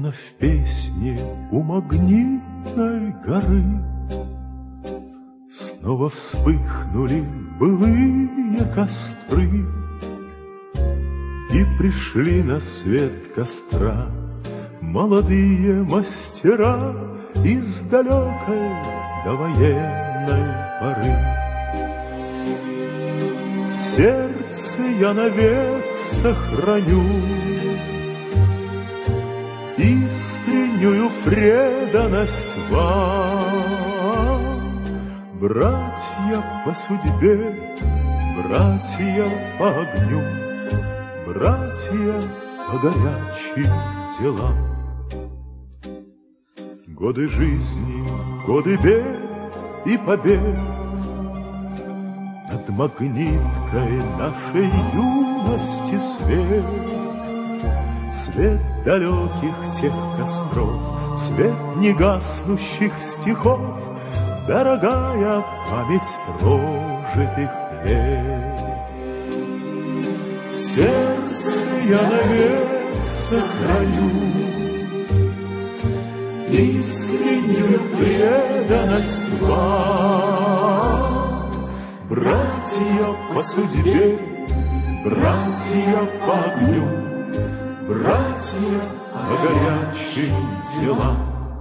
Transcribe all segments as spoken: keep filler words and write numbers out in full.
Словно в песне у магнитной горы снова вспыхнули былые костры, и пришли на свет костра молодые мастера из далекой довоенной поры. В сердце я навек сохраню искреннюю преданность вам, братья по судьбе, братья по огню, братья по горячим делам. Годы жизни, годы бед и побед, над магниткой нашей юности свет, свет далеких тех костров, свет негаснущих стихов, дорогая память прожитых лет. В сердце я навек сохраню искреннюю преданность вам, братья по судьбе, братья по огню, братья по горячим делам.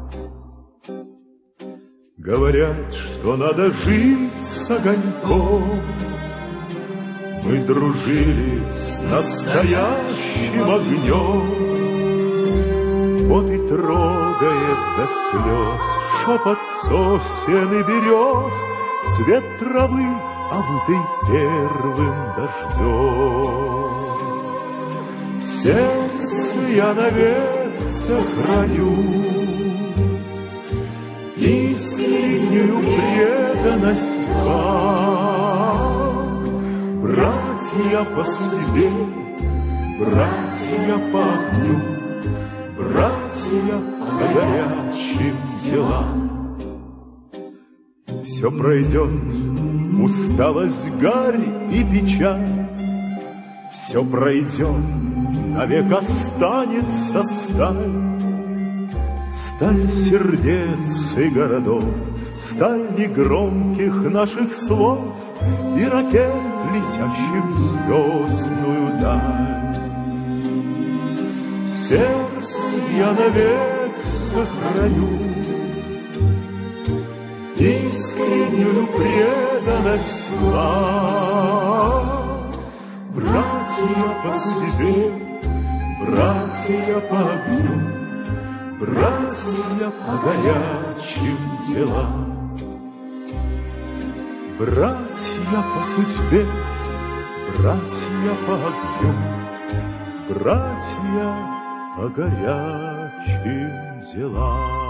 Говорят, что надо жить с огоньком. Мы дружили с настоящим огнем. Вот и трогает до слез шепот сосен и берез, цвет травы, омытый первым дождем. В сердце я навек сохраню искреннюю преданность вам, братья по судьбе, братья по огню, братья по горячим делам. Все пройдет, усталость, гарь и печаль, все пройдет, навек останется сталь. Сталь сердец и городов, сталь негромких наших слов и ракет, летящих в звездную даль. В сердце я навек сохраню искреннюю преданность вам, братья по судьбе, братья по огню, братья по горячим делам. Братья по судьбе, братья по огню, братья по горячим делам.